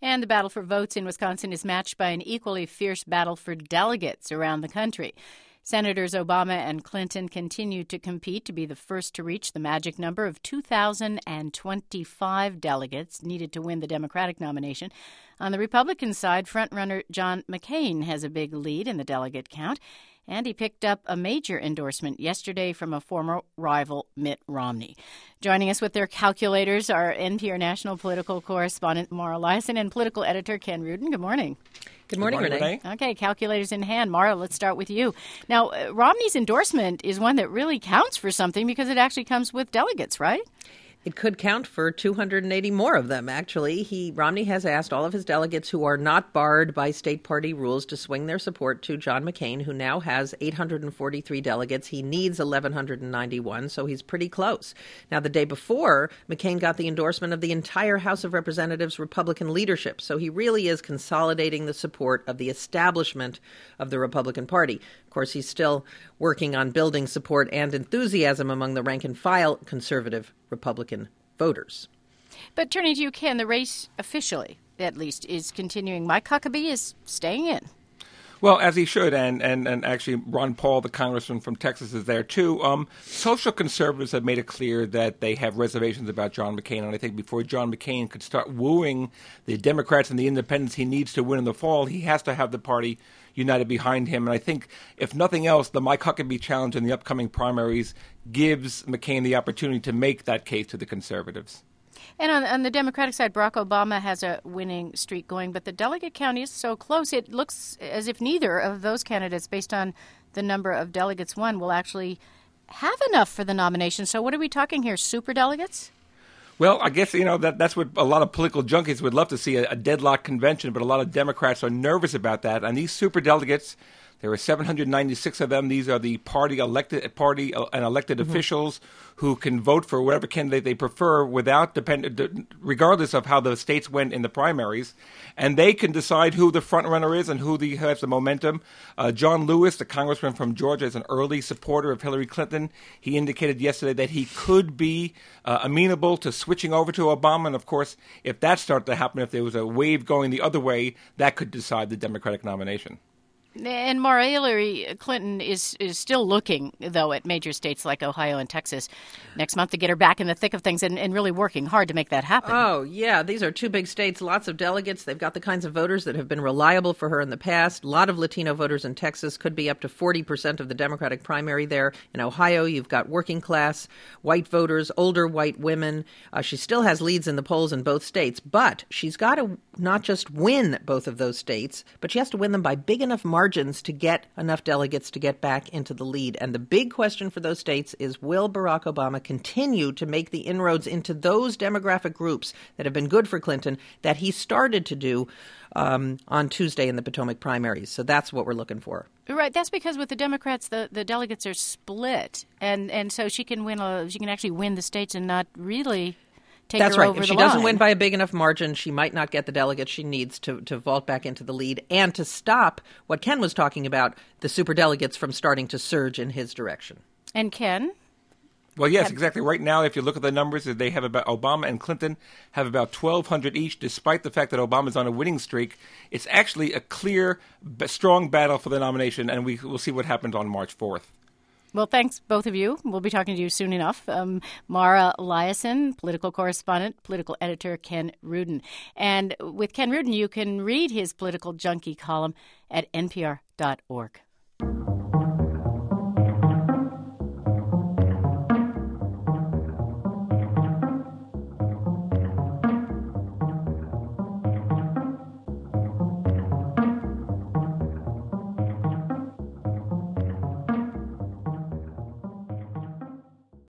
And the battle for votes in Wisconsin is matched by an equally fierce battle for delegates around the country. Senators Obama and Clinton continue to compete to be the first to reach the magic number of 2,025 delegates needed to win the Democratic nomination. On the Republican side, frontrunner John McCain has a big lead in the delegate count, and he picked up a major endorsement yesterday from a former rival, Mitt Romney. Joining us with their calculators are NPR national political correspondent Mara Liasson and political editor Ken Rudin. Good morning. Good morning, Renee. Okay, calculators in hand. Mara, let's start with you. Now, Romney's endorsement is one that really counts for something because it actually comes with delegates, right? It could count for 280 more of them, actually. Romney has asked all of his delegates who are not barred by state party rules to swing their support to John McCain, who now has 843 delegates. He needs 1,191, so he's pretty close. Now, the day before, McCain got the endorsement of the entire House of Representatives Republican leadership, so he really is consolidating the support of the establishment of the Republican Party. Of course, he's still working on building support and enthusiasm among the rank-and-file conservative Republican voters. But turning to you, Ken, the race officially, at least, is continuing. Mike Huckabee is staying in. Well, as he should, and actually Ron Paul, the congressman from Texas, is there too. Social conservatives have made it clear that they have reservations about John McCain, and I think before John McCain could start wooing the Democrats and the independents he needs to win in the fall, he has to have the party united behind him. And I think, if nothing else, the Mike Huckabee challenge in the upcoming primaries gives McCain the opportunity to make that case to the conservatives. And on the Democratic side, Barack Obama has a winning streak going, but the delegate count is so close. It looks as if neither of those candidates, based on the number of delegates won, will actually have enough for the nomination. So what are we talking here, super delegates? Well, I guess, that's what a lot of political junkies would love to see, a deadlock convention, but a lot of Democrats are nervous about that. And these super delegates, there are 796 of them. These are the party and elected officials who can vote for whatever candidate they prefer regardless of how the states went in the primaries. And they can decide who the front runner is and who has the momentum. John Lewis, the congressman from Georgia, is an early supporter of Hillary Clinton. He indicated yesterday that he could be amenable to switching over to Obama. And, of course, if that started to happen, if there was a wave going the other way, that could decide the Democratic nomination. And Mara, Hillary Clinton is still looking, though, at major states like Ohio and Texas next month to get her back in the thick of things and really working hard to make that happen. Oh, yeah. These are two big states, lots of delegates. They've got the kinds of voters that have been reliable for her in the past. A lot of Latino voters in Texas, could be up to 40% of the Democratic primary there. In Ohio, you've got working class, white voters, older white women. She still has leads in the polls in both states, but she's got to not just win both of those states, but she has to win them by big enough margins to get enough delegates to get back into the lead. And the big question for those states is, will Barack Obama continue to make the inroads into those demographic groups that have been good for Clinton that he started to do on Tuesday in the Potomac primaries? So that's what we're looking for. Right. That's because with the Democrats, the delegates are split. And so she can actually win the states and not really take That's her right. over If the she doesn't line. win by a big enough margin, she might not get the delegates she needs to vault back into the lead and to stop what Ken was talking about, the superdelegates from starting to surge in his direction. And Ken? Well, yes, exactly. Right now, if you look at the numbers, they have about Obama and Clinton have about 1,200 each, despite the fact that Obama's on a winning streak. It's actually a clear, strong battle for the nomination, and we'll see what happens on March 4th. Well, thanks, both of you. We'll be talking to you soon enough. Mara Liasson, political correspondent, political editor Ken Rudin. And with Ken Rudin, you can read his political junkie column at npr.org.